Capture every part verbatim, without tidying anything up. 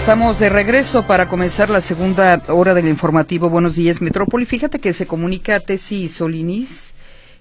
Estamos de regreso para comenzar la segunda hora del informativo Buenos Días Metrópoli. Fíjate que se comunica a Tesi Solinis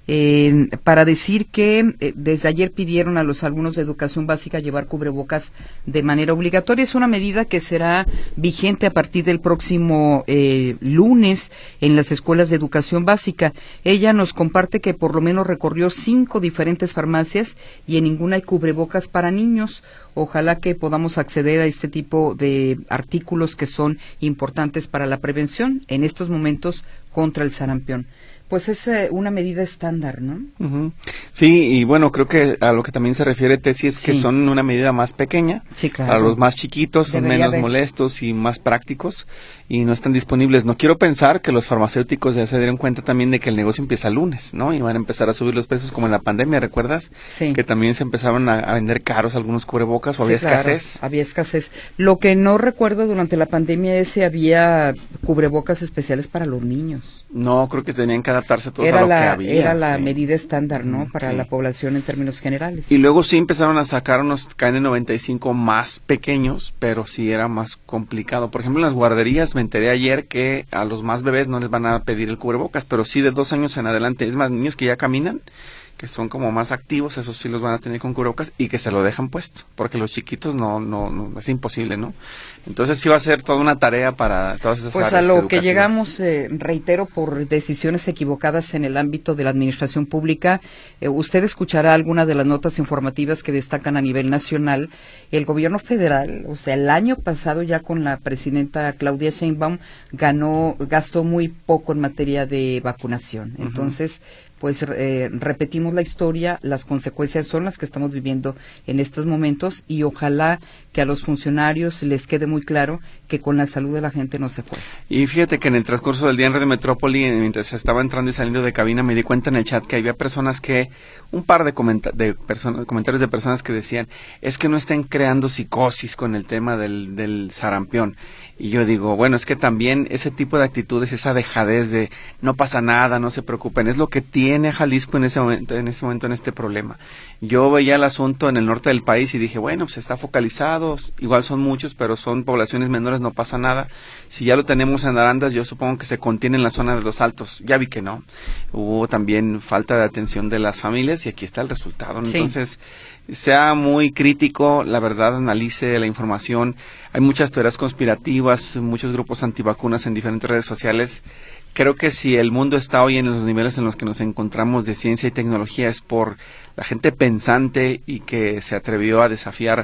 eh, para decir que eh, desde ayer pidieron a los alumnos de educación básica llevar cubrebocas de manera obligatoria. Es una medida que será vigente a partir del próximo eh, lunes en las escuelas de educación básica. Ella nos comparte que por lo menos recorrió cinco diferentes farmacias y en ninguna hay cubrebocas para niños. Ojalá que podamos acceder a este tipo de artículos que son importantes para la prevención en estos momentos contra el sarampión. Pues es eh, una medida estándar, ¿no? Uh-huh. Sí, y bueno, creo que a lo que también se refiere Tesi es que sí. son una medida más pequeña. Sí, claro. Para los más chiquitos son Debería menos haber. molestos y más prácticos y no están disponibles. No quiero pensar que los farmacéuticos ya se dieron cuenta también de que el negocio empieza el lunes, ¿no? Y van a empezar a subir los precios como en la pandemia, ¿recuerdas? Sí. Que también se empezaban a, a vender caros algunos cubrebocas o Sí, había claro, escasez. había escasez. Lo que no recuerdo durante la pandemia es si había cubrebocas especiales para los niños. No, creo que tenían que adaptarse todos Era a lo la, que había. Era la sí. medida estándar, ¿no? Para sí. la población en términos generales. Y luego sí empezaron a sacar unos K N noventa y cinco más pequeños, pero sí era más complicado. Por ejemplo, en las guarderías me enteré ayer que a los más bebés no les van a pedir el cubrebocas, pero sí de dos años en adelante. Es más, niños que ya caminan, que son como más activos, esos sí los van a tener con cubrebocas y que se lo dejan puesto, porque los chiquitos no, no, no es imposible, ¿no? Entonces sí va a ser toda una tarea para todas esas Pues áreas a lo educativas. que llegamos, eh, reitero, por decisiones equivocadas en el ámbito de la administración pública, eh, usted escuchará alguna de las notas informativas que destacan a nivel nacional. El gobierno federal, o sea, el año pasado ya con la presidenta Claudia Sheinbaum, ganó, gastó muy poco en materia de vacunación. Uh-huh. Entonces, pues eh, repetimos la historia, las consecuencias son las que estamos viviendo en estos momentos y ojalá que a los funcionarios les quede muy claro que con la salud de la gente no se juega. Y fíjate que en el transcurso del día en Radio Metrópoli, mientras estaba entrando y saliendo de cabina, me di cuenta en el chat que había personas que, un par de, comenta de personas, comentarios de personas que decían, es que no estén creando psicosis con el tema del, del sarampión. Y yo digo, bueno, es que también ese tipo de actitudes, esa dejadez de no pasa nada, no se preocupen, es lo que tiene Jalisco en ese momento, en ese momento, en este problema. Yo veía el asunto en el norte del país y dije, bueno, pues está focalizado, igual son muchos, pero son poblaciones menores, no pasa nada. Si ya lo tenemos en Arandas, yo supongo que se contiene en la zona de los Altos. Ya vi que no. Hubo también falta de atención de las familias y aquí está el resultado. Sí. Entonces, sea muy crítico, la verdad, analice la información. Hay muchas teorías conspirativas, muchos grupos antivacunas en diferentes redes sociales. Creo que si el mundo está hoy en los niveles en los que nos encontramos de ciencia y tecnología es por la gente pensante y que se atrevió a desafiar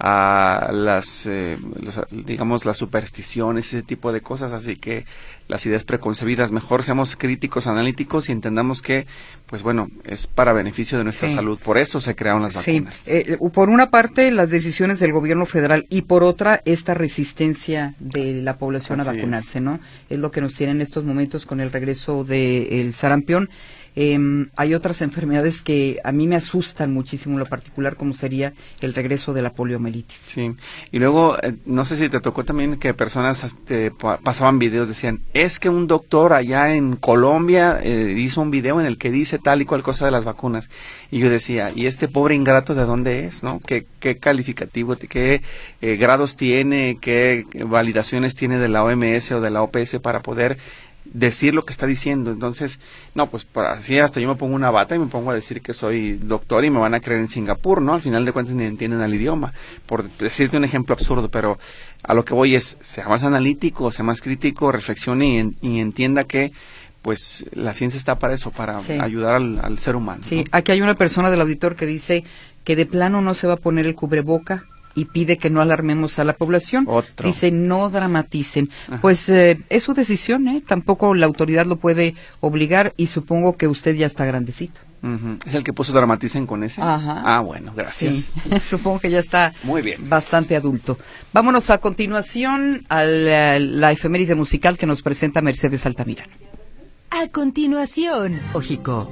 a las, eh, los, digamos, las supersticiones, ese tipo de cosas. Así que las ideas preconcebidas, mejor seamos críticos, analíticos y entendamos que, pues bueno, es para beneficio de nuestra sí. salud. Por eso se crearon las vacunas. Sí, eh, por una parte las decisiones del gobierno federal y por otra esta resistencia de la población Así a vacunarse, es. ¿no? Es lo que nos tiene en estos momentos con el regreso del sarampión. Eh, hay otras enfermedades que a mí me asustan muchísimo en lo particular, como sería el regreso de la poliomielitis. Sí, y luego, eh, no sé si te tocó también que personas este, pa pasaban videos, decían, es que un doctor allá en Colombia eh, hizo un video en el que dice tal y cual cosa de las vacunas. Y yo decía, ¿y este pobre ingrato de dónde es? ¿No? ¿Qué, qué calificativo, qué eh, grados tiene, qué validaciones tiene de la O M S o de la O P S para poder decir lo que está diciendo? Entonces, no, pues para así hasta yo me pongo una bata y me pongo a decir que soy doctor y me van a creer en Singapur, ¿no? Al final de cuentas ni entienden el idioma, por decirte un ejemplo absurdo, pero a lo que voy es, sea más analítico, sea más crítico, reflexione y, en, y entienda que pues la ciencia está para eso, para sí. ayudar al, al ser humano. Sí, ¿no? Aquí hay una persona del auditor que dice que de plano no se va a poner el cubreboca y pide que no alarmemos a la población. Otro. Dice, no dramaticen. Ajá. Pues eh, es su decisión, ¿eh? Tampoco la autoridad lo puede obligar y supongo que usted ya está grandecito. Uh-huh. ¿Es el que puso dramaticen con ese? Ajá. Ah, bueno, gracias. Sí. Supongo que ya está muy bien, bastante adulto. Vámonos a continuación a la, la efeméride musical que nos presenta Mercedes Altamirano. A continuación, Ojico.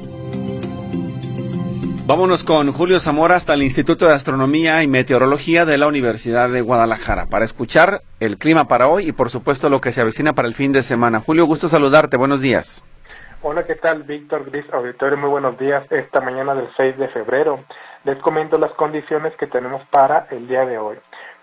Vámonos con Julio Zamora hasta el Instituto de Astronomía y Meteorología de la Universidad de Guadalajara para escuchar el clima para hoy y por supuesto lo que se avecina para el fin de semana. Julio, gusto saludarte, buenos días. Hola, ¿qué tal? Víctor, Gris, auditorio, muy buenos días. Esta mañana del seis de febrero les comento las condiciones que tenemos para el día de hoy.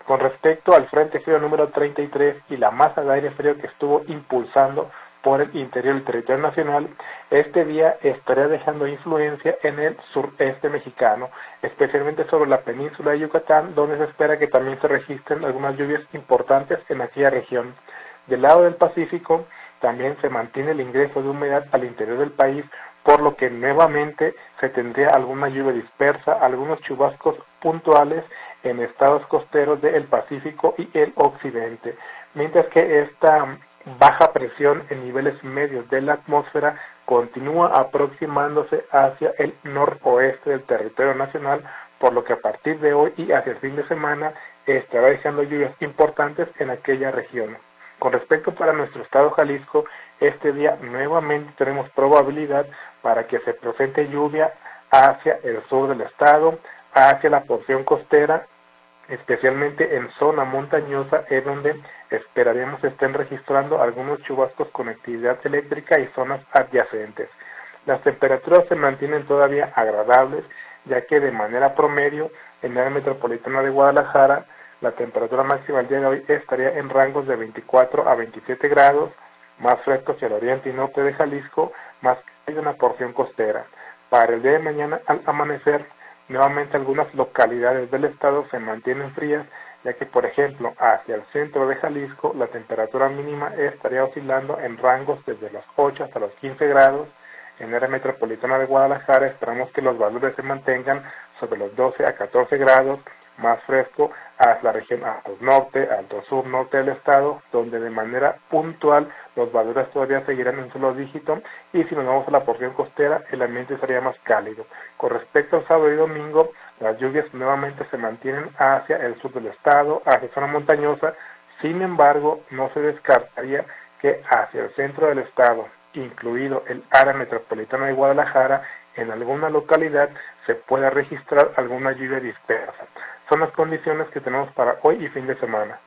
Con respecto al Frente Frío número treinta y tres y la masa de aire frío que estuvo impulsando por el interior del territorio nacional, este día estaría dejando influencia en el sureste mexicano, especialmente sobre la península de Yucatán, donde se espera que también se registren algunas lluvias importantes en aquella región. Del lado del Pacífico, también se mantiene el ingreso de humedad al interior del país, por lo que nuevamente se tendría alguna lluvia dispersa, algunos chubascos puntuales en estados costeros del Pacífico y el occidente, mientras que esta baja presión en niveles medios de la atmósfera continúa aproximándose hacia el noroeste del territorio nacional, por lo que a partir de hoy y hacia el fin de semana estará dejando lluvias importantes en aquella región. Con respecto para nuestro estado Jalisco, este día nuevamente tenemos probabilidad para que se presente lluvia hacia el sur del estado, hacia la porción costera, especialmente en zona montañosa, en donde esperaríamos estén registrando algunos chubascos con actividad eléctrica y zonas adyacentes. Las temperaturas se mantienen todavía agradables, ya que de manera promedio en el área metropolitana de Guadalajara la temperatura máxima el día de hoy estaría en rangos de veinticuatro a veintisiete grados, más fresco hacia el oriente y norte de Jalisco, más que hay una porción costera. Para el día de mañana al amanecer, nuevamente algunas localidades del estado se mantienen frías, ya que por ejemplo hacia el centro de Jalisco la temperatura mínima estaría oscilando en rangos desde los ocho hasta los quince grados. En el área metropolitana de Guadalajara esperamos que los valores se mantengan sobre los doce a catorce grados, más fresco hacia la región alto norte, alto sur norte del estado, donde de manera puntual los valores todavía seguirán en solo dígito, y si nos vamos a la porción costera el ambiente estaría más cálido. Con respecto al sábado y domingo, las lluvias nuevamente se mantienen hacia el sur del estado, hacia zona montañosa. Sin embargo, no se descartaría que hacia el centro del estado, incluido el área metropolitana de Guadalajara, en alguna localidad se pueda registrar alguna lluvia dispersa. Son las condiciones que tenemos para hoy y fin de semana.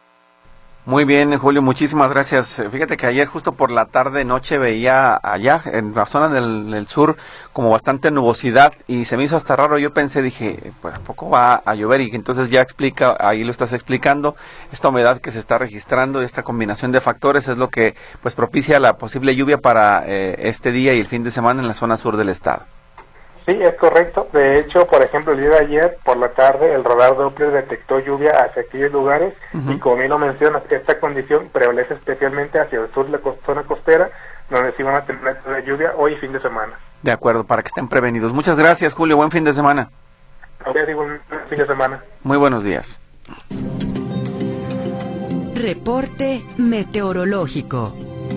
Muy bien, Julio, muchísimas gracias. Fíjate que ayer justo por la tarde noche veía allá en la zona del, del sur como bastante nubosidad y se me hizo hasta raro. Yo pensé, dije, pues a poco va a llover, y entonces ya explica, ahí lo estás explicando, esta humedad que se está registrando, esta combinación de factores es lo que pues propicia la posible lluvia para eh, este día y el fin de semana en la zona sur del estado. Sí, es correcto. De hecho, por ejemplo, el día de ayer, por la tarde, el radar Doppler detectó lluvia hacia aquellos lugares, uh-huh. y como bien lo mencionas, esta condición prevalece especialmente hacia el sur de la zona costera, donde sí van a tener lluvia hoy y fin de semana. De acuerdo, para que estén prevenidos. Muchas gracias, Julio. Buen fin de semana. Gracias, buen fin de semana. Muy buenos días. Reporte meteorológico.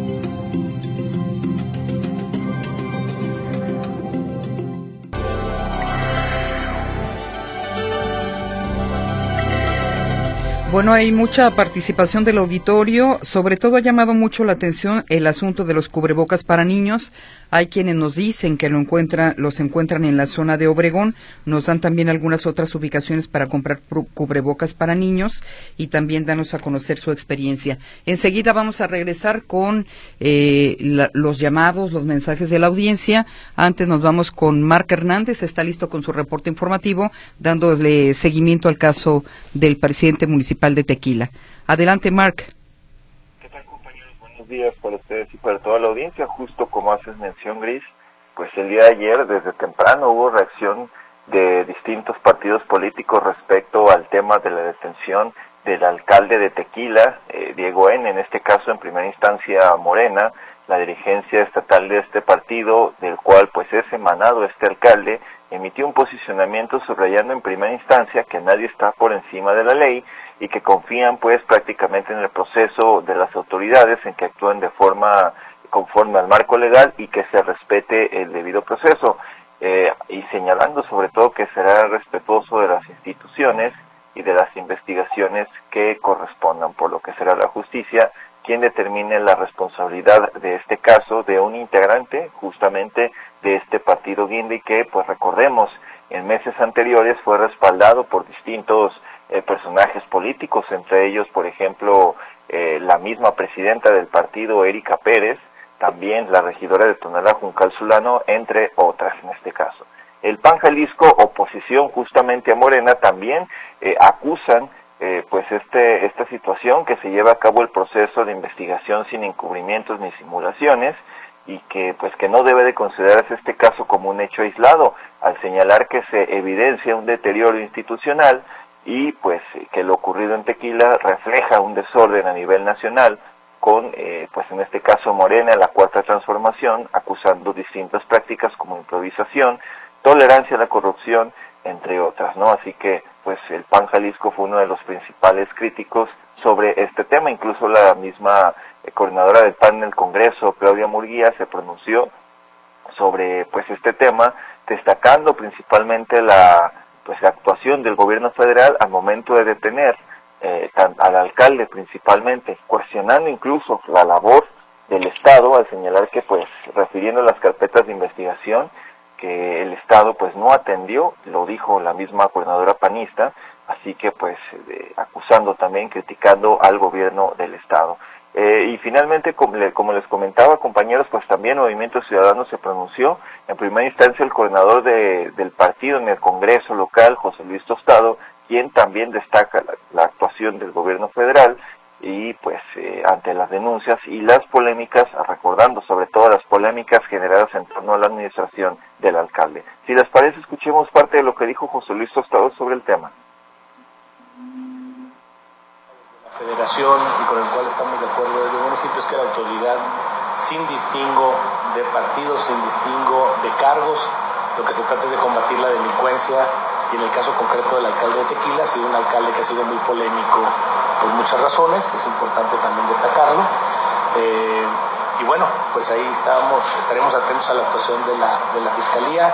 Bueno, hay mucha participación del auditorio, sobre todo ha llamado mucho la atención el asunto de los cubrebocas para niños. Hay quienes nos dicen que lo encuentran, los encuentran en la zona de Obregón, nos dan también algunas otras ubicaciones para comprar cubrebocas para niños y también danos a conocer su experiencia. Enseguida vamos a regresar con eh, la, los llamados, los mensajes de la audiencia. Antes nos vamos con Marc Hernández, está listo con su reporte informativo, dándole seguimiento al caso del presidente municipal de Tequila. Adelante, Marc. ¿Qué tal, compañeros? Buenos días para ustedes y para toda la audiencia. Justo como haces mención, Gris, pues el día de ayer, desde temprano, hubo reacción de distintos partidos políticos respecto al tema de la detención del alcalde de Tequila, eh, Diego N., en este caso en primera instancia Morena, la dirigencia estatal de este partido, del cual pues es emanado este alcalde, emitió un posicionamiento subrayando en primera instancia que nadie está por encima de la ley y que confían pues prácticamente en el proceso de las autoridades, en que actúen de forma conforme al marco legal y que se respete el debido proceso, eh, y señalando sobre todo que será respetuoso de las instituciones y de las investigaciones que correspondan, por lo que será la justicia quien determine la responsabilidad de este caso de un integrante justamente de este partido guindy que, pues recordemos, en meses anteriores fue respaldado por distintos eh, personajes políticos, entre ellos, por ejemplo, eh, la misma presidenta del partido, Erika Pérez, también la regidora de Tonalá, Juncal Zulano, entre otras en este caso. El P A N Jalisco, oposición justamente a Morena, también eh, acusan eh, pues este esta situación, que se lleva a cabo el proceso de investigación sin encubrimientos ni simulaciones, y que pues que no debe de considerarse este caso como un hecho aislado, al señalar que se evidencia un deterioro institucional y pues que lo ocurrido en Tequila refleja un desorden a nivel nacional, con eh, pues en este caso Morena, la Cuarta Transformación, acusando distintas prácticas como improvisación, tolerancia a la corrupción, entre otras, ¿no? Así que pues el P A N Jalisco fue uno de los principales críticos sobre este tema. Incluso la misma eh, coordinadora del P A N en el Congreso, Claudia Murguía, se pronunció sobre pues este tema, destacando principalmente la pues la actuación del gobierno federal al momento de detener eh, al alcalde principalmente, cuestionando incluso la labor del Estado, al señalar que pues refiriendo a las carpetas de investigación, que el Estado pues no atendió, lo dijo la misma coordinadora panista, así que pues eh, acusando también, criticando al gobierno del Estado. Eh, y finalmente, como, le, como les comentaba, compañeros, pues también Movimiento Ciudadano se pronunció. En primera instancia el coordinador de, del partido en el Congreso local, José Luis Tostado, quien también destaca la, la actuación del gobierno federal, y pues eh, ante las denuncias y las polémicas, recordando sobre todo las polémicas generadas en torno a la administración del alcalde. Si les parece, escuchemos parte de lo que dijo José Luis Tostado sobre el tema. La federación, y con el cual estamos de acuerdo desde el municipio, es que la autoridad, sin distingo de partidos, sin distingo de cargos, lo que se trata es de combatir la delincuencia, y en el caso concreto del alcalde de Tequila, ha sido un alcalde que ha sido muy polémico por muchas razones, es importante también destacarlo, eh, y bueno, pues ahí estamos, estaremos atentos a la actuación de la, de la Fiscalía.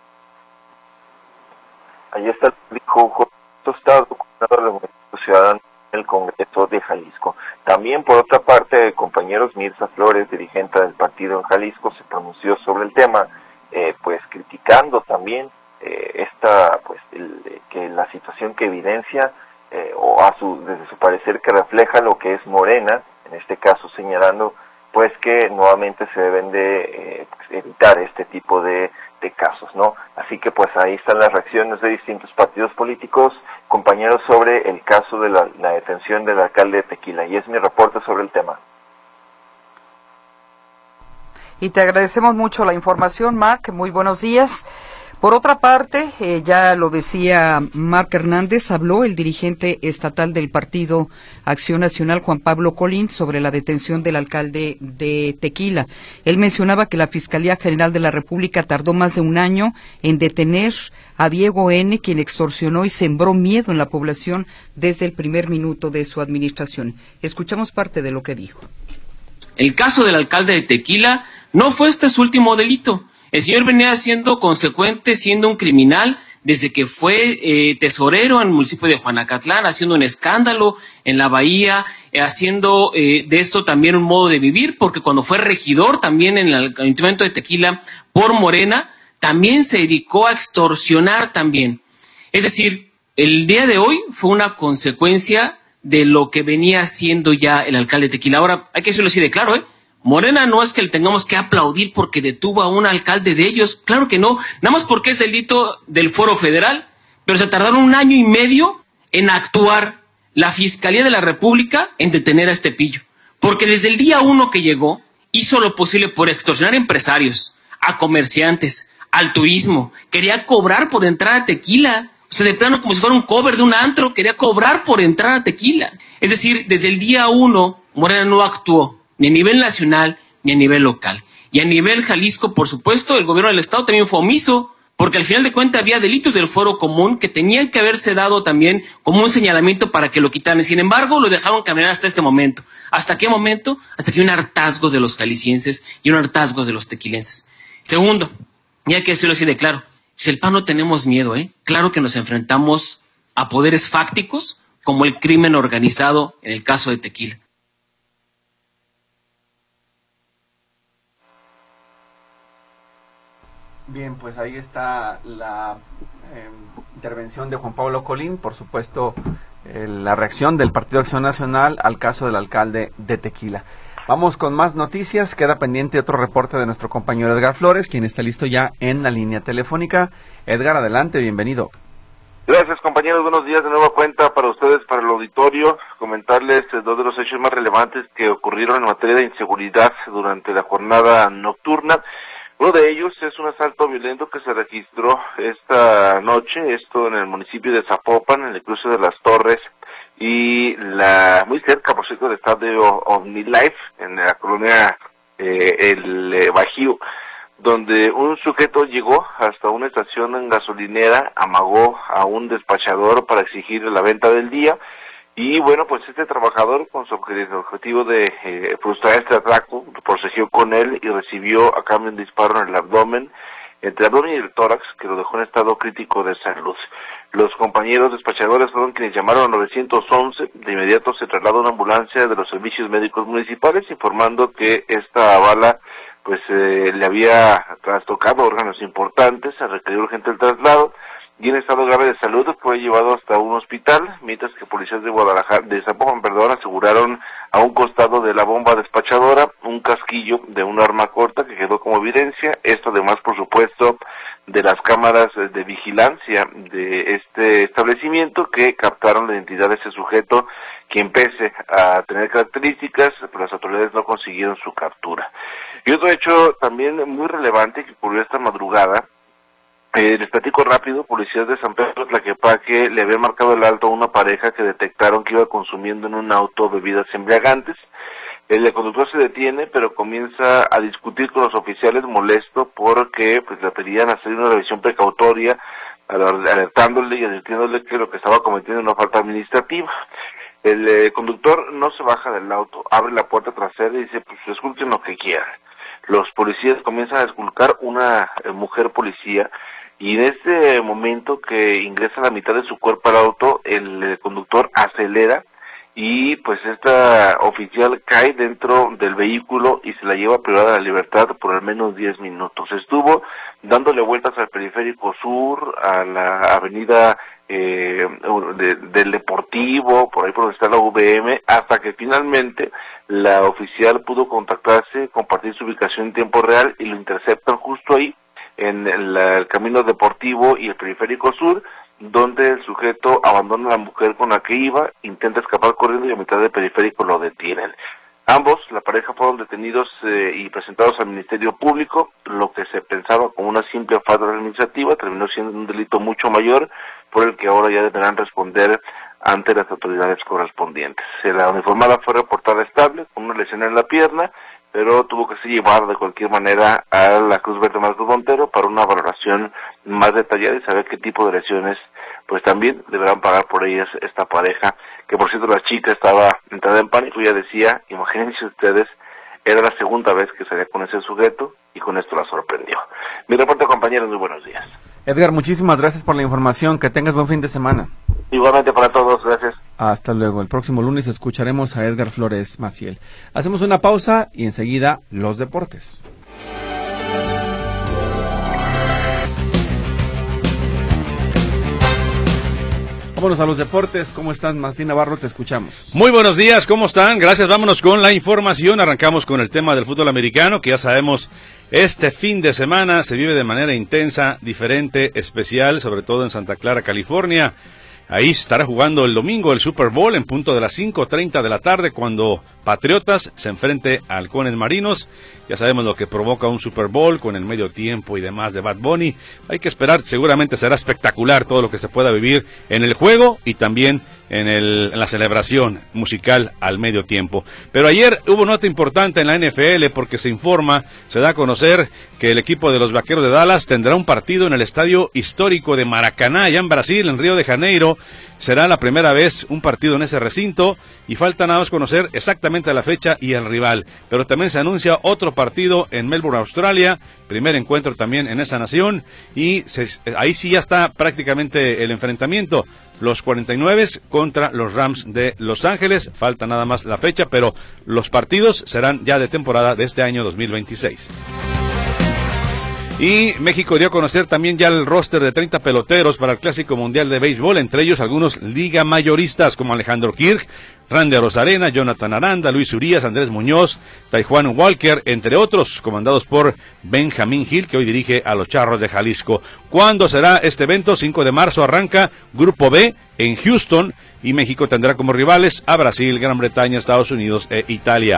Ahí está, dijo José Tostado, coordinador del Movimiento Ciudadano en el Congreso de Jalisco. También, por otra parte, compañeros, Mirza Flores, dirigente del partido en Jalisco, se pronunció sobre el tema, eh, pues criticando también eh, esta, pues, el, que la situación que evidencia Eh, o a su, desde su parecer, que refleja lo que es Morena, en este caso señalando pues que nuevamente se deben de eh, pues, evitar este tipo de, de casos, ¿no? Así que pues ahí están las reacciones de distintos partidos políticos, compañeros, sobre el caso de la, la detención del alcalde de Tequila, y es mi reporte sobre el tema. Y te agradecemos mucho la información, Marc, muy buenos días. Por otra parte, eh, ya lo decía Marc Hernández, habló el dirigente estatal del Partido Acción Nacional, Juan Pablo Colín, sobre la detención del alcalde de Tequila. Él mencionaba que la Fiscalía General de la República tardó más de un año en detener a Diego N., quien extorsionó y sembró miedo en la población desde el primer minuto de su administración. Escuchamos parte de lo que dijo. El caso del alcalde de Tequila no fue este su último delito. El señor venía siendo consecuente, siendo un criminal, desde que fue eh, tesorero en el municipio de Juanacatlán, haciendo un escándalo en la bahía, eh, haciendo eh, de esto también un modo de vivir, porque cuando fue regidor también en el Ayuntamiento de Tequila por Morena, también se dedicó a extorsionar también. Es decir, el día de hoy fue una consecuencia de lo que venía haciendo ya el alcalde de Tequila. Ahora, hay que decirlo así de claro, ¿eh? Morena no es que le tengamos que aplaudir porque detuvo a un alcalde de ellos, claro que no, nada más porque es delito del Foro Federal, pero se tardaron un año y medio en actuar la Fiscalía de la República en detener a este pillo, porque desde el día uno que llegó, hizo lo posible por extorsionar a empresarios, a comerciantes, al turismo, quería cobrar por entrar a Tequila, o sea, de plano como si fuera un cover de un antro, quería cobrar por entrar a Tequila. Es decir, desde el día uno, Morena no actuó, ni a nivel nacional, ni a nivel local. Y a nivel Jalisco, por supuesto, el gobierno del Estado también fue omiso, porque al final de cuentas había delitos del Fuero Común que tenían que haberse dado también como un señalamiento para que lo quitaran. Sin embargo, lo dejaron caminar hasta este momento. ¿Hasta qué momento? Hasta que hay un hartazgo de los jaliscienses y un hartazgo de los tequilenses. Segundo, y hay que decirlo así de claro, si el P A N no tenemos miedo, ¿eh? Claro que nos enfrentamos a poderes fácticos como el crimen organizado en el caso de Tequila. Bien, pues ahí está la eh, intervención de Juan Pablo Colín, por supuesto eh, la reacción del Partido Acción Nacional al caso del alcalde de Tequila. Vamos con más noticias, queda pendiente otro reporte de nuestro compañero Edgar Flores, quien está listo ya en la línea telefónica. Edgar, adelante, bienvenido. Gracias, compañeros, buenos días de nueva cuenta para ustedes, para el auditorio. Comentarles eh, dos de los hechos más relevantes que ocurrieron en materia de inseguridad durante la jornada nocturna. Uno de ellos es un asalto violento que se registró esta noche, esto en el municipio de Zapopan, en el cruce de las Torres, y la muy cerca, por cierto, del estadio OmniLife, en la colonia eh, El eh, Bajío, donde un sujeto llegó hasta una estación en gasolinera, amagó a un despachador para exigirle la venta del día, y bueno, pues este trabajador, con su objetivo de eh, frustrar este atraco, procedió con él y recibió a cambio un disparo en el abdomen, entre el abdomen y el tórax, que lo dejó en estado crítico de salud. Los compañeros despachadores fueron quienes llamaron a nueve once, de inmediato se trasladó una ambulancia de los servicios médicos municipales, informando que esta bala pues eh, le había trastocado órganos importantes, se requirió urgente el traslado, y en estado grave de salud fue llevado hasta un hospital, mientras que policías de Guadalajara, de Zapopan, perdón, aseguraron a un costado de la bomba despachadora un casquillo de un arma corta que quedó como evidencia. Esto además, por supuesto, de las cámaras de vigilancia de este establecimiento que captaron la identidad de ese sujeto, quien pese a tener características, pero las autoridades no consiguieron su captura. Y otro hecho también muy relevante que ocurrió esta madrugada, Eh, les platico rápido, policías de San Pedro Tlaquepaque le habían marcado el alto a una pareja que detectaron que iba consumiendo en un auto bebidas embriagantes. El conductor se detiene, pero comienza a discutir con los oficiales molesto porque pues le pedían hacer una revisión precautoria, alertándole y advirtiéndole que lo que estaba cometiendo era una falta administrativa. El eh, conductor no se baja del auto, abre la puerta trasera y dice, pues esculquen lo que quieran. Los policías comienzan a esculcar una eh, mujer policía, y en este momento que ingresa la mitad de su cuerpo al auto, el eh, conductor acelera y pues esta oficial cae dentro del vehículo y se la lleva privada de la libertad por al menos diez minutos. Estuvo dándole vueltas al periférico sur, a la avenida eh, de, del Deportivo, por ahí por donde está la U V M, hasta que finalmente la oficial pudo contactarse, compartir su ubicación en tiempo real y lo interceptan justo ahí en el, el camino deportivo y el periférico sur, donde el sujeto abandona a la mujer con la que iba, intenta escapar corriendo y a mitad del periférico lo detienen. Ambos, la pareja, fueron detenidos eh, y presentados al Ministerio Público. Lo que se pensaba como una simple falta administrativa terminó siendo un delito mucho mayor, por el que ahora ya deberán responder ante las autoridades correspondientes. La uniformada fue reportada estable, con una lesión en la pierna, pero tuvo que ser llevada de cualquier manera a la Cruz Verde Marcos Montero para una valoración más detallada y saber qué tipo de lesiones pues también deberán pagar por ellas esta pareja, que por cierto la chica estaba entrada en pánico. Ya decía, imagínense ustedes, era la segunda vez que salía con ese sujeto y con esto la sorprendió. Mi reporte, compañeros, muy buenos días. Edgar, muchísimas gracias por la información, que tengas buen fin de semana. Igualmente para todos, gracias. Hasta luego, el próximo lunes escucharemos a Edgar Flores Maciel. Hacemos una pausa y enseguida los deportes. Vámonos a los deportes. ¿Cómo están, Martín Navarro? Te escuchamos. Muy buenos días, ¿cómo están? Gracias, vámonos con la información. Arrancamos con el tema del fútbol americano, que ya sabemos, este fin de semana se vive de manera intensa, diferente, especial, sobre todo en Santa Clara, California. Ahí estará jugando el domingo el Super Bowl en punto de las cinco treinta de la tarde, cuando Patriotas se enfrente a Halcones Marinos. Ya sabemos lo que provoca un Super Bowl con el medio tiempo y demás de Bad Bunny. Hay que esperar, seguramente será espectacular todo lo que se pueda vivir en el juego y también en, el, en la celebración musical al medio tiempo. Pero ayer hubo nota importante en la N F L porque se informa, se da a conocer que el equipo de los Vaqueros de Dallas tendrá un partido en el estadio histórico de Maracaná, allá en Brasil, en Río de Janeiro. Será la primera vez un partido en ese recinto y falta nada más conocer exactamente la fecha y el rival. Pero también se anuncia otro partido en Melbourne, Australia, primer encuentro también en esa nación, y se, ahí sí ya está prácticamente el enfrentamiento. Los cuarenta y nueve contra los Rams de Los Ángeles, falta nada más la fecha, pero los partidos serán ya de temporada de este año dos mil veintiséis. Y México dio a conocer también ya el roster de treinta peloteros para el Clásico Mundial de Béisbol, entre ellos algunos liga mayoristas como Alejandro Kirk, Randy Arozarena, Jonathan Aranda, Luis Urías, Andrés Muñoz, Taijuan Walker, entre otros, comandados por Benjamín Gil, que hoy dirige a los Charros de Jalisco. ¿Cuándo será este evento? cinco de marzo arranca Grupo B en Houston y México tendrá como rivales a Brasil, Gran Bretaña, Estados Unidos e Italia.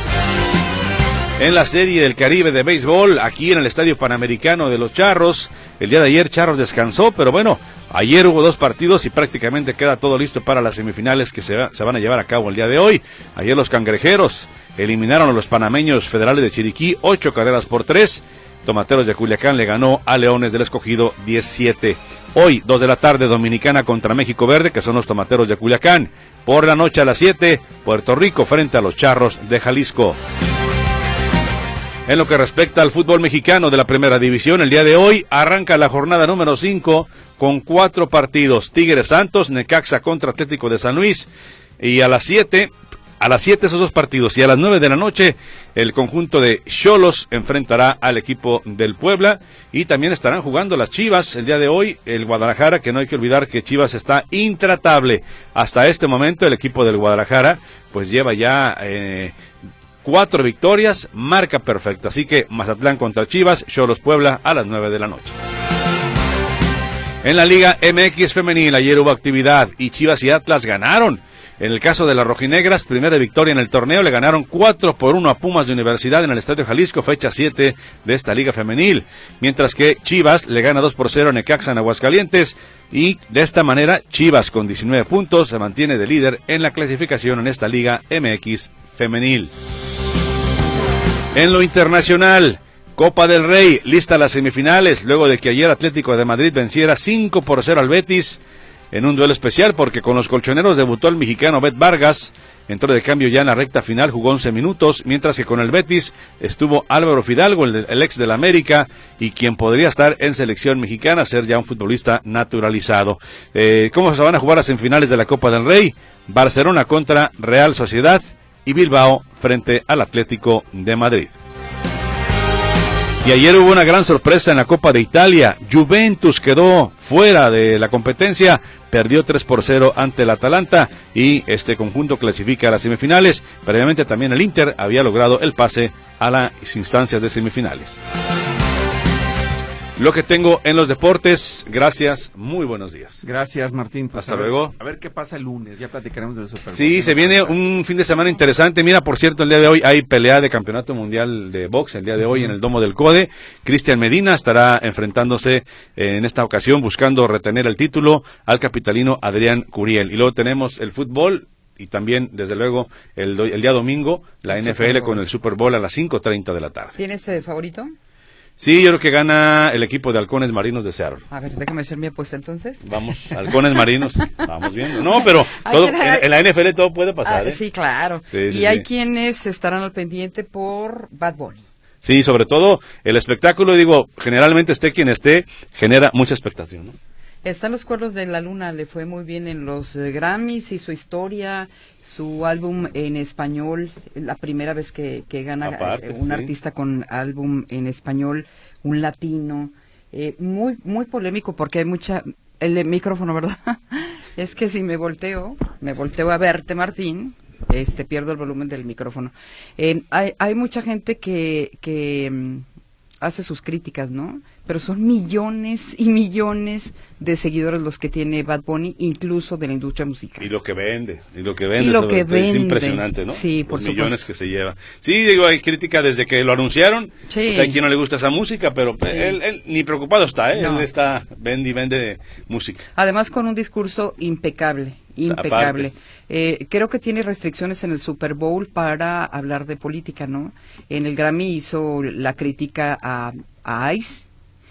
En la Serie del Caribe de béisbol, aquí en el Estadio Panamericano de los Charros, el día de ayer Charros descansó, pero bueno, ayer hubo dos partidos y prácticamente queda todo listo para las semifinales que se, va, se van a llevar a cabo el día de hoy. Ayer los Cangrejeros eliminaron a los panameños Federales de Chiriquí, ocho carreras por tres. Tomateros de Culiacán le ganó a Leones del Escogido diecisiete. Hoy, dos de la tarde, Dominicana contra México Verde, que son los Tomateros de Culiacán. Por la noche a las siete, Puerto Rico frente a los Charros de Jalisco. En lo que respecta al fútbol mexicano de la Primera División, el día de hoy arranca la jornada número cinco con cuatro partidos. Tigres Santos, Necaxa contra Atlético de San Luis. Y a las siete, a las siete esos dos partidos. Y a las nueve de la noche, el conjunto de Xolos enfrentará al equipo del Puebla. Y también estarán jugando las Chivas el día de hoy. El Guadalajara, que no hay que olvidar que Chivas está intratable. Hasta este momento el equipo del Guadalajara pues lleva ya... Eh, Cuatro victorias, marca perfecta. Así que Mazatlán contra Chivas, Xolos Puebla a las nueve de la noche. En la Liga M X Femenil ayer hubo actividad y Chivas y Atlas ganaron. En el caso de las rojinegras, primera victoria en el torneo, le ganaron cuatro por uno a Pumas de Universidad en el Estadio Jalisco, fecha siete de esta Liga Femenil. Mientras que Chivas le gana dos por cero a Necaxa en Aguascalientes. Y de esta manera, Chivas con diecinueve puntos se mantiene de líder en la clasificación en esta Liga M X Femenil. En lo internacional, Copa del Rey, lista las semifinales, luego de que ayer Atlético de Madrid venciera cinco por cero al Betis, en un duelo especial porque con los colchoneros debutó el mexicano Bet Vargas, entró de cambio ya en la recta final, jugó once minutos, mientras que con el Betis estuvo Álvaro Fidalgo, el, el ex del América, y quien podría estar en selección mexicana, ser ya un futbolista naturalizado. Eh, ¿Cómo se van a jugar las semifinales de la Copa del Rey? Barcelona contra Real Sociedad y Bilbao frente al Atlético de Madrid. Y ayer hubo una gran sorpresa en la Copa de Italia. Juventus quedó fuera de la competencia, perdió tres por cero ante el Atalanta y este conjunto clasifica a las semifinales. Previamente también el Inter había logrado el pase a las instancias de semifinales. Lo que tengo en los deportes, gracias, muy buenos días. Gracias, Martín. Pues Hasta a ver, luego. A ver qué pasa el lunes, ya platicaremos del Super Bowl. Sí, se viene un fin de semana interesante. Mira, por cierto, el día de hoy hay pelea de campeonato mundial de box, el día de hoy uh-huh. en el Domo del CODE. Cristian Medina estará enfrentándose en esta ocasión, buscando retener el título al capitalino Adrián Curiel. Y luego tenemos el fútbol. Y también, desde luego, el, el día domingo, la el N F L con el Super Bowl a las cinco treinta de la tarde. ¿Tienes eh, favorito? Sí, yo creo que gana el equipo de Halcones Marinos de Seattle. A ver, déjame hacer mi apuesta entonces. Vamos, Halcones Marinos, vamos viendo. No, pero todo, en, en la N F L todo puede pasar, ah, ¿eh? Sí, claro. Sí, y sí, hay sí. quienes estarán al pendiente por Bad Bunny. Sí, sobre todo el espectáculo, digo, generalmente esté quien esté, genera mucha expectación, ¿no? Están los Cuernos de la Luna, le fue muy bien en los eh, Grammys y su historia, su álbum en español, la primera vez que, que gana Aparte, eh, un sí. artista con álbum en español, un latino, eh, muy muy polémico porque hay mucha, el micrófono, ¿verdad? Es que si me volteo, me volteo a verte, Martín, este pierdo el volumen del micrófono. Eh, hay, hay mucha gente que, que um, hace sus críticas, ¿no? Pero son millones y millones de seguidores los que tiene Bad Bunny, incluso de la industria musical. Y lo que vende, y lo que vende, y lo que vende. Es impresionante, ¿no? Sí, por Los supuesto. millones que se lleva. Sí, digo, hay crítica desde que lo anunciaron, sí. Pues hay quien no le gusta esa música, pero sí. él, él ni preocupado está, ¿eh? No. Él está, vende y vende música. Además con un discurso impecable. Impecable. Eh, creo que tiene restricciones en el Super Bowl para hablar de política, ¿no? En el Grammy hizo la crítica a, a ICE,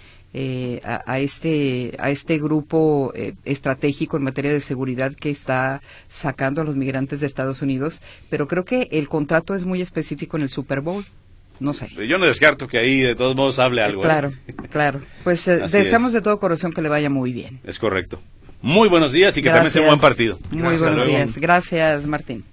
eh, a, a este a este grupo eh, estratégico en materia de seguridad que está sacando a los migrantes de Estados Unidos, pero creo que el contrato es muy específico en el Super Bowl. No sé. Yo no descarto que ahí de todos modos hable algo. Claro, ¿eh? Claro. Pues eh, deseamos es. de todo corazón que le vaya muy bien. Es correcto. Muy buenos días y que Gracias. también sea un buen partido. Muy Gracias. buenos días. Gracias, Martín.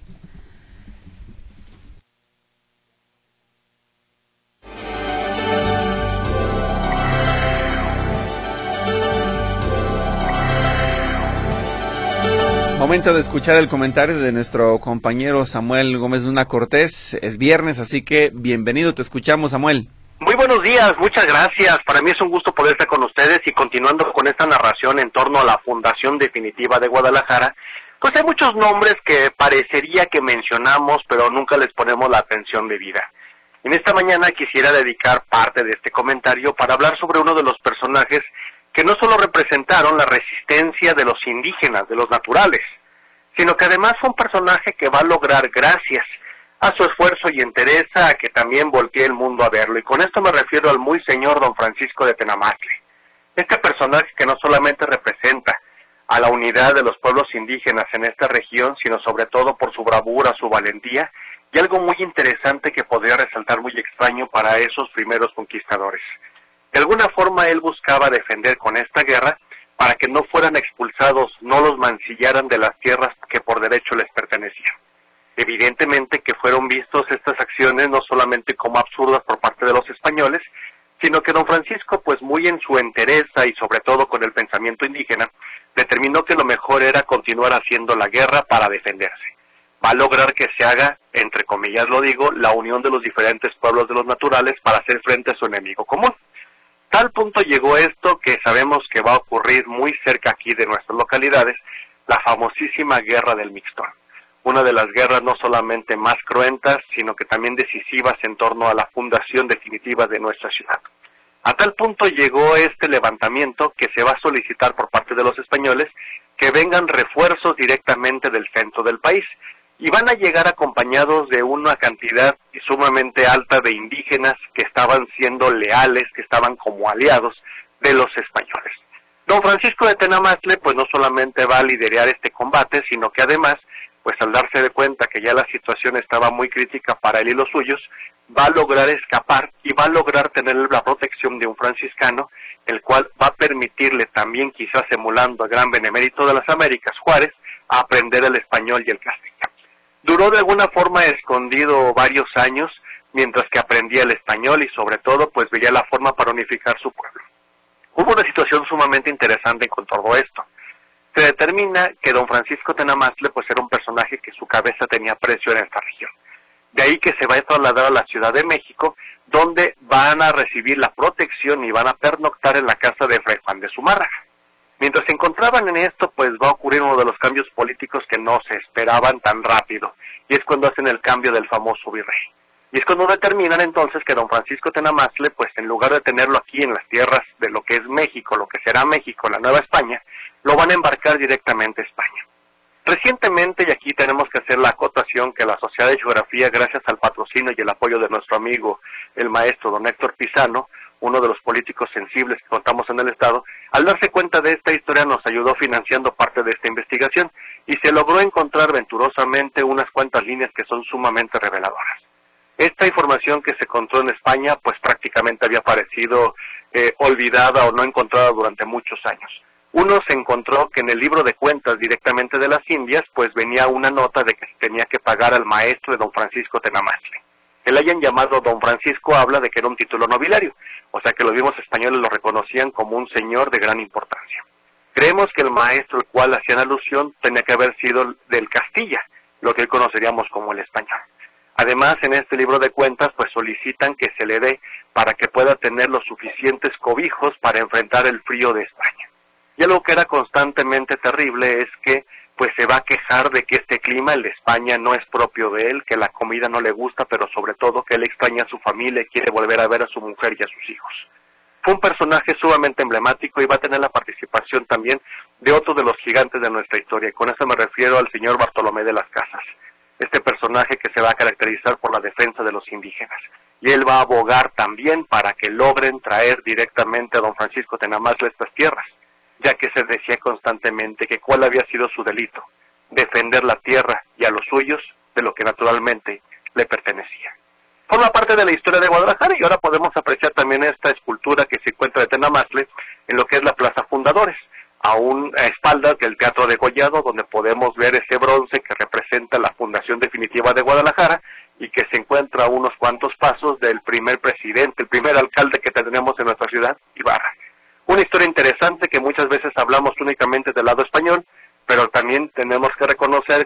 Momento de escuchar el comentario de nuestro compañero Samuel Gómez Luna Cortés. Es viernes, así que bienvenido, te escuchamos, Samuel. Muy buenos días, muchas gracias. Para mí es un gusto poder estar con ustedes y continuando con esta narración en torno a la Fundación Definitiva de Guadalajara, pues hay muchos nombres que parecería que mencionamos, pero nunca les ponemos la atención debida. En esta mañana quisiera dedicar parte de este comentario para hablar sobre uno de los personajes que no solo representaron la resistencia de los indígenas, de los naturales, sino que además fue un personaje que va a lograr, gracias a su esfuerzo y entereza, a que también voltee el mundo a verlo. Y con esto me refiero al muy señor don Francisco de Tenamatle. Este personaje que no solamente representa a la unidad de los pueblos indígenas en esta región, sino sobre todo por su bravura, su valentía, y algo muy interesante que podría resaltar muy extraño para esos primeros conquistadores. De alguna forma él buscaba defender con esta guerra para que no fueran expulsados, no los mancillaran de las tierras que por derecho les pertenecían. Evidentemente que fueron vistos estas acciones no solamente como absurdas por parte de los españoles, sino que don Francisco, pues muy en su entereza y sobre todo con el pensamiento indígena, determinó que lo mejor era continuar haciendo la guerra para defenderse. Va a lograr que se haga, entre comillas lo digo, la unión de los diferentes pueblos de los naturales para hacer frente a su enemigo común. Tal punto llegó esto que sabemos que va a ocurrir muy cerca aquí de nuestras localidades, la famosísima Guerra del Mixtón. Una de las guerras no solamente más cruentas, sino que también decisivas en torno a la fundación definitiva de nuestra ciudad. A tal punto llegó este levantamiento que se va a solicitar por parte de los españoles que vengan refuerzos directamente del centro del país. Y van a llegar acompañados de una cantidad sumamente alta de indígenas que estaban siendo leales, que estaban como aliados de los españoles. Don Francisco de Tenamatle, pues no solamente va a liderar este combate, sino que además, pues al darse de cuenta que ya la situación estaba muy crítica para él y los suyos, va a lograr escapar y va a lograr tener la protección de un franciscano, el cual va a permitirle también, quizás emulando al gran benemérito de las Américas, Juárez, a aprender el español y el castellano. Duró de alguna forma escondido varios años, mientras que aprendía el español y sobre todo pues veía la forma para unificar su pueblo. Hubo una situación sumamente interesante con todo esto. Se determina que don Francisco Tenamatle pues era un personaje que su cabeza tenía precio en esta región. De ahí que se va a trasladar a la Ciudad de México, donde van a recibir la protección y van a pernoctar en la casa de Fray Juan de Zumárraga. Mientras se encontraban en esto, pues va a ocurrir uno de los cambios políticos que no se esperaban tan rápido, y es cuando hacen el cambio del famoso virrey. Y es cuando determinan entonces que don Francisco Tenamatle, pues en lugar de tenerlo aquí en las tierras de lo que es México, lo que será México, la Nueva España, lo van a embarcar directamente a España. Recientemente, y aquí tenemos que hacer la acotación, que la Sociedad de Geografía, gracias al patrocinio y el apoyo de nuestro amigo, el maestro don Héctor Pizano, uno de los políticos sensibles que contamos en el Estado, al darse cuenta de esta historia nos ayudó financiando parte de esta investigación y se logró encontrar venturosamente unas cuantas líneas que son sumamente reveladoras. Esta información que se encontró en España pues prácticamente había parecido eh, olvidada o no encontrada durante muchos años. Uno se encontró que en el libro de cuentas directamente de las Indias pues venía una nota de que se tenía que pagar al maestro de don Francisco Tenamatle. Que le hayan llamado don Francisco habla de que era un título nobiliario, o sea que los mismos españoles lo reconocían como un señor de gran importancia. Creemos que el maestro al cual hacían alusión tenía que haber sido del Castilla, lo que hoy conoceríamos como el español. Además, en este libro de cuentas, pues solicitan que se le dé para que pueda tener los suficientes cobijos para enfrentar el frío de España. Y algo que era constantemente terrible es que pues se va a quejar de que este clima, el de España, no es propio de él, que la comida no le gusta, pero sobre todo que él extraña a su familia y quiere volver a ver a su mujer y a sus hijos. Fue un personaje sumamente emblemático y va a tener la participación también de otro de los gigantes de nuestra historia, y con eso me refiero al señor Bartolomé de las Casas, este personaje que se va a caracterizar por la defensa de los indígenas. Y él va a abogar también para que logren traer directamente a don Francisco Tenamatle a estas tierras, ya que se decía constantemente que cuál había sido su delito, defender la tierra y a los suyos de lo que naturalmente le pertenecía. Forma parte de la historia de Guadalajara y ahora podemos apreciar también esta escultura que se encuentra de Tenamatle en lo que es la Plaza Fundadores, a, un, a espaldas del Teatro de Gollado, donde podemos ver ese bronce que representa la fundación definitiva de Guadalajara y que se encuentra a unos cuantos pasos del primer presidente, el primer alcalde que tenemos en nuestra ciudad, Ibarra. Una historia interesante que muchas veces hablamos únicamente del lado español, pero también tenemos que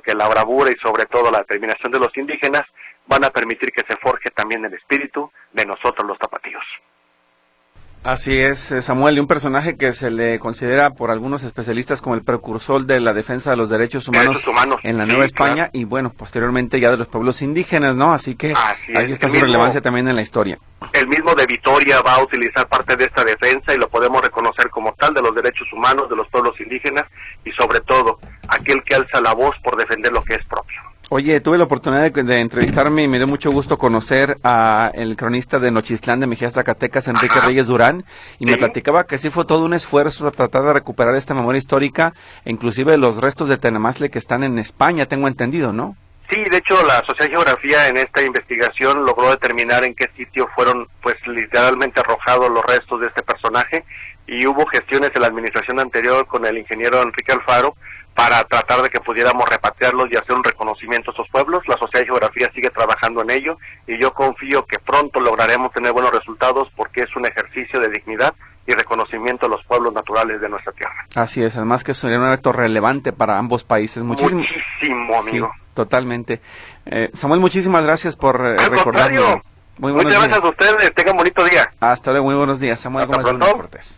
que la bravura y sobre todo la determinación de los indígenas van a permitir que se forje también el espíritu de nosotros los tapatíos. Así es, Samuel, y un personaje que se le considera por algunos especialistas como el precursor de la defensa de los derechos humanos, derechos humanos en la sí, Nueva España, claro. Y bueno, posteriormente ya de los pueblos indígenas, ¿no? Así que Así ahí es. está El su mismo, relevancia también en la historia. El mismo de Vitoria va a utilizar parte de esta defensa y lo podemos reconocer como tal de los derechos humanos de los pueblos indígenas y sobre todo aquel que alza la voz por defender lo que es propio. Oye, tuve la oportunidad de, de entrevistarme y me dio mucho gusto conocer a el cronista de Nochistlán de Mejías, Zacatecas, Enrique Ajá. Reyes Durán, y sí. me platicaba que sí fue todo un esfuerzo tratar de recuperar esta memoria histórica, inclusive los restos de Tenamazle que están en España, tengo entendido, ¿no? Sí, de hecho la Sociedad de Geografía en esta investigación logró determinar en qué sitio fueron pues literalmente arrojados los restos de este personaje, y hubo gestiones en la administración anterior con el ingeniero Enrique Alfaro para tratar de que pudiéramos repatriarlos y hacer un reconocimiento a estos pueblos. La Sociedad de Geografía sigue trabajando en ello y yo confío que pronto lograremos tener buenos resultados porque es un ejercicio de dignidad y reconocimiento a los pueblos naturales de nuestra tierra. Así es, además que sería un acto relevante para ambos países. Muchísimo, muchísimo amigo. Sí, totalmente. Eh, Samuel, muchísimas gracias por eh, recordarlo. Muy Muchas días. Gracias a ustedes, tengan bonito día. Hasta luego, muy buenos días. Samuel Hasta Gómez Luna Cortés.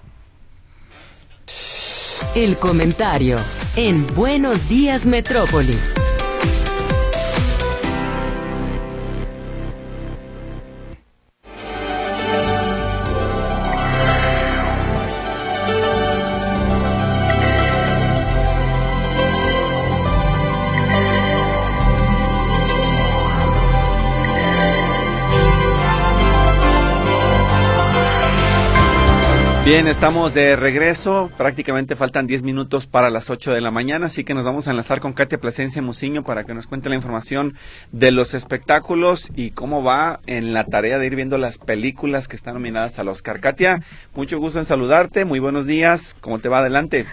El comentario en Buenos Días Metrópoli. Bien, estamos de regreso, prácticamente faltan diez minutos para las ocho de la mañana, así que nos vamos a enlazar con Katia Plasencia Muciño para que nos cuente la información de los espectáculos y cómo va en la tarea de ir viendo las películas que están nominadas al Oscar. Katia, mucho gusto en saludarte, muy buenos días, ¿cómo te va? Adelante.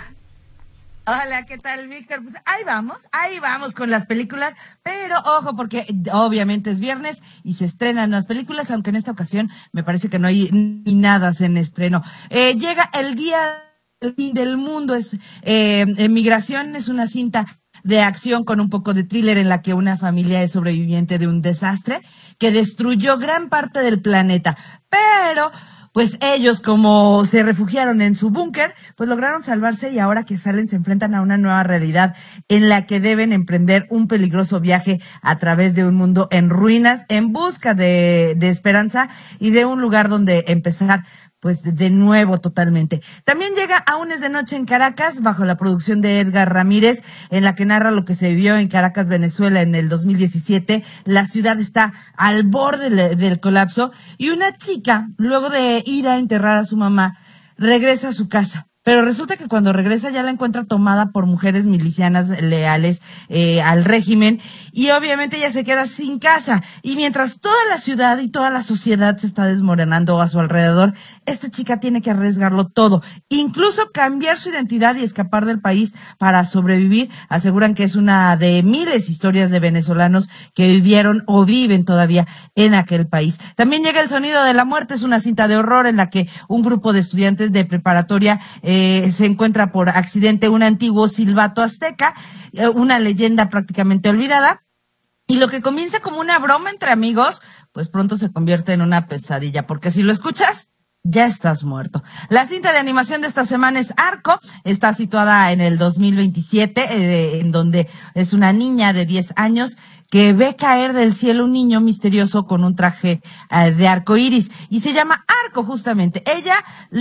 Hola, ¿qué tal, Víctor? Pues ahí vamos, ahí vamos con las películas, pero ojo, porque obviamente es viernes y se estrenan las películas, aunque en esta ocasión me parece que no hay ni nada en estreno. Eh, llega el día del fin del mundo, es eh, Emigración, es una cinta de acción con un poco de thriller en la que una familia es sobreviviente de un desastre que destruyó gran parte del planeta, pero pues ellos, como se refugiaron en su búnker, pues lograron salvarse y ahora que salen se enfrentan a una nueva realidad en la que deben emprender un peligroso viaje a través de un mundo en ruinas en busca de, de esperanza y de un lugar donde empezar pues de nuevo totalmente. También llega Aún es de noche en Caracas, bajo la producción de Edgar Ramírez, en la que narra lo que se vivió en Caracas, Venezuela, en el dos mil diecisiete. La ciudad está al borde del, del colapso y una chica, luego de ir a enterrar a su mamá, regresa a su casa. Pero resulta que cuando regresa ya la encuentra tomada por mujeres milicianas leales eh, al régimen y obviamente ella se queda sin casa. Y mientras toda la ciudad y toda la sociedad se está desmoronando a su alrededor, esta chica tiene que arriesgarlo todo, incluso cambiar su identidad y escapar del país para sobrevivir. Aseguran que es una de miles de historias de venezolanos que vivieron o viven todavía en aquel país. También llega El sonido de la muerte, es una cinta de horror en la que un grupo de estudiantes de preparatoria eh, se encuentra por accidente un antiguo silbato azteca, eh, una leyenda prácticamente olvidada. Y lo que comienza como una broma entre amigos, pues pronto se convierte en una pesadilla, porque si lo escuchas, ya estás muerto. La cinta de animación de esta semana es Arco, está situada en el dos mil veintisiete, eh, en donde es una niña de diez años que ve caer del cielo un niño misterioso con un traje eh, de arco iris, y se llama Arco justamente. Ella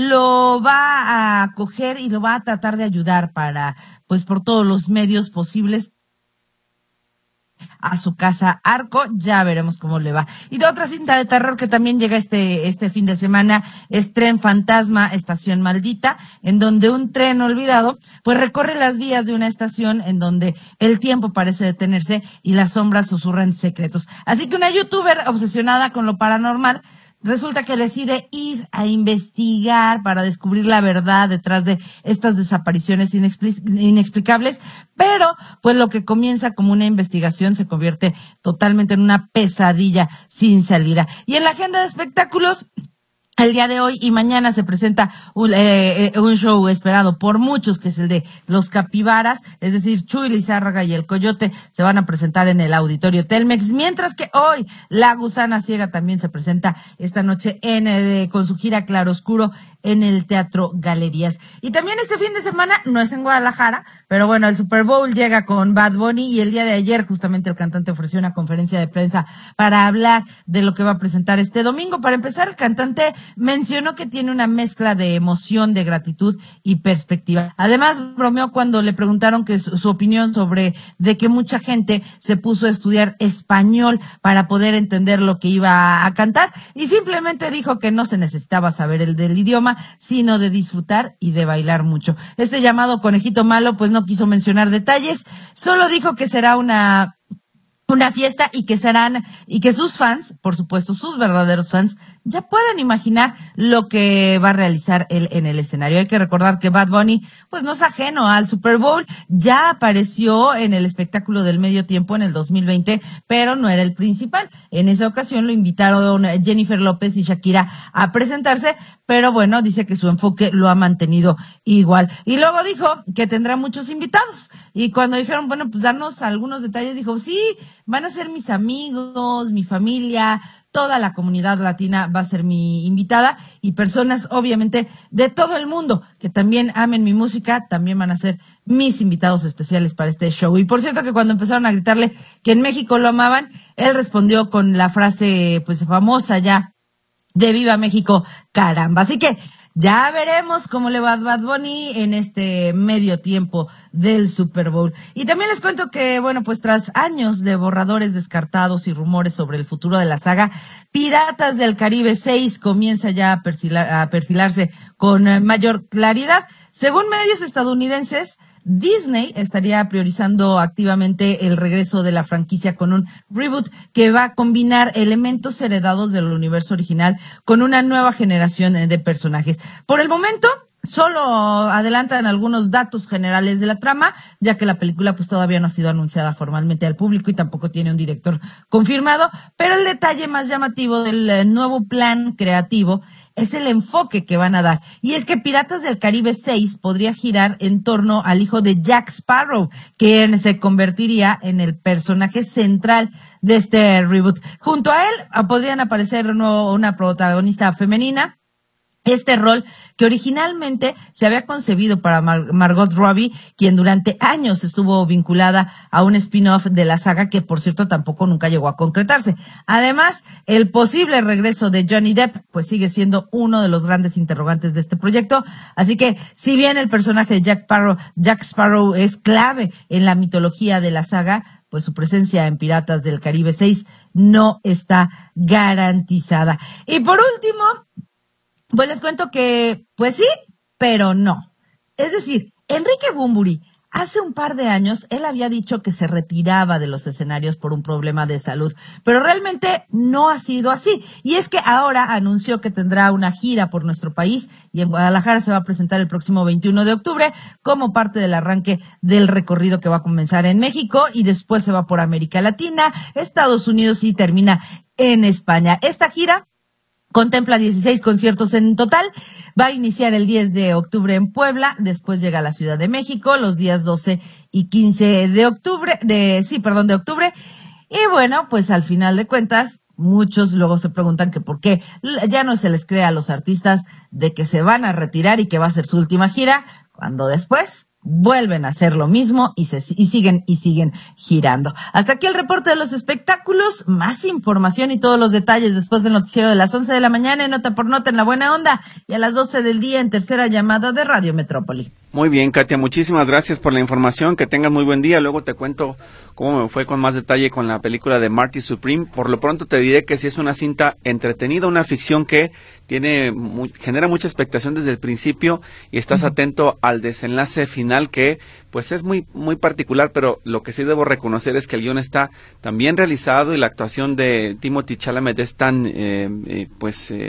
lo va a coger y lo va a tratar de ayudar para, pues por todos los medios posibles, a su casa Arco. Ya veremos cómo le va. Y de otra cinta de terror que también llega este este fin de semana es Tren Fantasma, Estación Maldita, en donde un tren olvidado pues recorre las vías de una estación en donde el tiempo parece detenerse y las sombras susurran secretos. Así que una youtuber obsesionada con lo paranormal resulta que decide ir a investigar para descubrir la verdad detrás de estas desapariciones inexplic- inexplicables, pero pues lo que comienza como una investigación se convierte totalmente en una pesadilla sin salida. Y en la agenda de espectáculos, El día de hoy y mañana se presenta un, eh, un show esperado por muchos, que es el de Los Capibaras, es decir, Chuy Lizárraga y El Coyote se van a presentar en el Auditorio Telmex, mientras que hoy La Gusana Ciega también se presenta esta noche en el, con su gira Claroscuro en el Teatro Galerías. Y también este fin de semana, no es en Guadalajara, pero bueno, el Super Bowl llega con Bad Bunny y el día de ayer justamente el cantante ofreció una conferencia de prensa para hablar de lo que va a presentar este domingo. Para empezar, el cantante mencionó que tiene una mezcla de emoción, de gratitud y perspectiva. Además, bromeó cuando le preguntaron que su, su opinión sobre de que mucha gente se puso a estudiar español para poder entender lo que iba a cantar, y simplemente dijo que no se necesitaba saber el del idioma, sino de disfrutar y de bailar mucho. Este llamado conejito malo pues no quiso mencionar detalles, solo dijo que será una una fiesta y que serán, y que sus fans, por supuesto, sus verdaderos fans, ya pueden imaginar lo que va a realizar él en el escenario. Hay que recordar que Bad Bunny, pues no es ajeno al Super Bowl, ya apareció en el espectáculo del medio tiempo en el dos mil veinte, pero no era el principal. En esa ocasión lo invitaron Jennifer López y Shakira a presentarse, pero bueno, dice que su enfoque lo ha mantenido igual. Y luego dijo que tendrá muchos invitados. Y cuando dijeron, bueno, pues darnos algunos detalles, dijo, sí, van a ser mis amigos, mi familia, toda la comunidad latina va a ser mi invitada, y personas obviamente de todo el mundo que también amen mi música también van a ser mis invitados especiales para este show. Y por cierto que cuando empezaron a gritarle que en México lo amaban, él respondió con la frase pues famosa ya de Viva México, caramba. Así que ya veremos cómo le va a Bad Bunny en este medio tiempo del Super Bowl. Y también les cuento que, bueno, pues tras años de borradores descartados y rumores sobre el futuro de la saga, Piratas del Caribe seis comienza ya a, perfilar, a perfilarse con mayor claridad. Según medios estadounidenses, Disney estaría priorizando activamente el regreso de la franquicia con un reboot que va a combinar elementos heredados del universo original con una nueva generación de personajes. Por el momento, solo adelantan algunos datos generales de la trama, ya que la película pues todavía no ha sido anunciada formalmente al público y tampoco tiene un director confirmado, pero el detalle más llamativo del nuevo plan creativo es el enfoque que van a dar. Y es que Piratas del Caribe seis podría girar en torno al hijo de Jack Sparrow, quien se convertiría en el personaje central de este reboot. Junto a él podrían aparecer una protagonista femenina. Este rol que originalmente se había concebido para Mar- Margot Robbie, quien durante años estuvo vinculada a un spin-off de la saga que, por cierto, tampoco nunca llegó a concretarse. Además, el posible regreso de Johnny Depp, pues sigue siendo uno de los grandes interrogantes de este proyecto. Así que, si bien el personaje de Jack Sparrow, Jack Sparrow es clave en la mitología de la saga, pues su presencia en Piratas del Caribe seis no está garantizada. Y por último, pues les cuento que, pues sí, pero no. Es decir, Enrique Bunbury, hace un par de años, él había dicho que se retiraba de los escenarios por un problema de salud, pero realmente no ha sido así. Y es que ahora anunció que tendrá una gira por nuestro país y en Guadalajara se va a presentar el próximo veintiuno de octubre como parte del arranque del recorrido que va a comenzar en México y después se va por América Latina, Estados Unidos y termina en España. Esta gira contempla dieciséis conciertos en total, va a iniciar el diez de octubre en Puebla, después llega a la Ciudad de México los días doce y quince de octubre, de, sí, perdón, de octubre, y bueno, pues al final de cuentas, muchos luego se preguntan que por qué ya no se les cree a los artistas de que se van a retirar y que va a ser su última gira, cuando después vuelven a hacer lo mismo y se y siguen y siguen girando. Hasta aquí el reporte de los espectáculos. Más información y todos los detalles después del noticiero de las once de la mañana en Nota por Nota en La Buena Onda y a las doce del día en Tercera Llamada de Radio Metrópoli. Muy bien, Katia, muchísimas gracias por la información, que tengas muy buen día. Luego te cuento cómo me fue con más detalle con la película de Marty Supreme. Por lo pronto te diré que sí es una cinta entretenida, una ficción que tiene muy, genera mucha expectación desde el principio y estás atento al desenlace final que pues es muy muy particular, pero lo que sí debo reconocer es que el guión está tan bien realizado y la actuación de Timothée Chalamet es tan eh, eh, pues eh,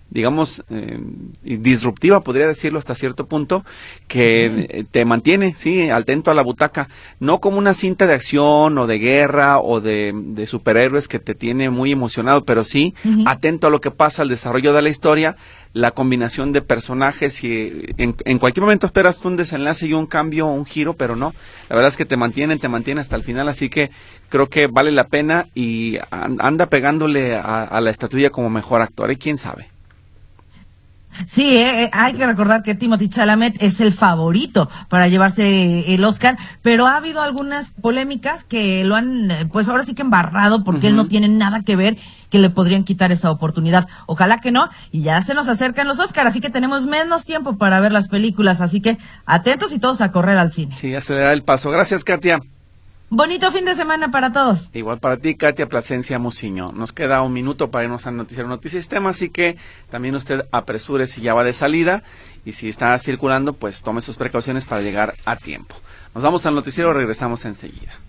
digamos, eh, disruptiva, podría decirlo hasta cierto punto, que uh-huh. te mantiene, sí, atento a la butaca, no como una cinta de acción o de guerra o de, de superhéroes que te tiene muy emocionado, pero sí uh-huh. atento a lo que pasa, al desarrollo de la historia, la combinación de personajes y en, en cualquier momento esperas un desenlace y un cambio, un giro, pero no, la verdad es que te mantienen, te mantienen hasta el final, así que creo que vale la pena y anda pegándole a, a la estatuilla como mejor actor, y quién sabe. Sí, eh, hay que recordar que Timothée Chalamet es el favorito para llevarse el Oscar, pero ha habido algunas polémicas que lo han, pues ahora sí que embarrado, porque uh-huh. él no tiene nada que ver, que le podrían quitar esa oportunidad. Ojalá que no, y ya se nos acercan los Oscar, así que tenemos menos tiempo para ver las películas, así que atentos y todos a correr al cine. Sí, acelerar el paso. Gracias, Katia. Bonito fin de semana para todos. Igual para ti, Katia Plasencia Muciño. Nos queda un minuto para irnos al noticiero Noticias Sistema, así que también usted apresure si ya va de salida y si está circulando, pues tome sus precauciones para llegar a tiempo. Nos vamos al noticiero, regresamos enseguida.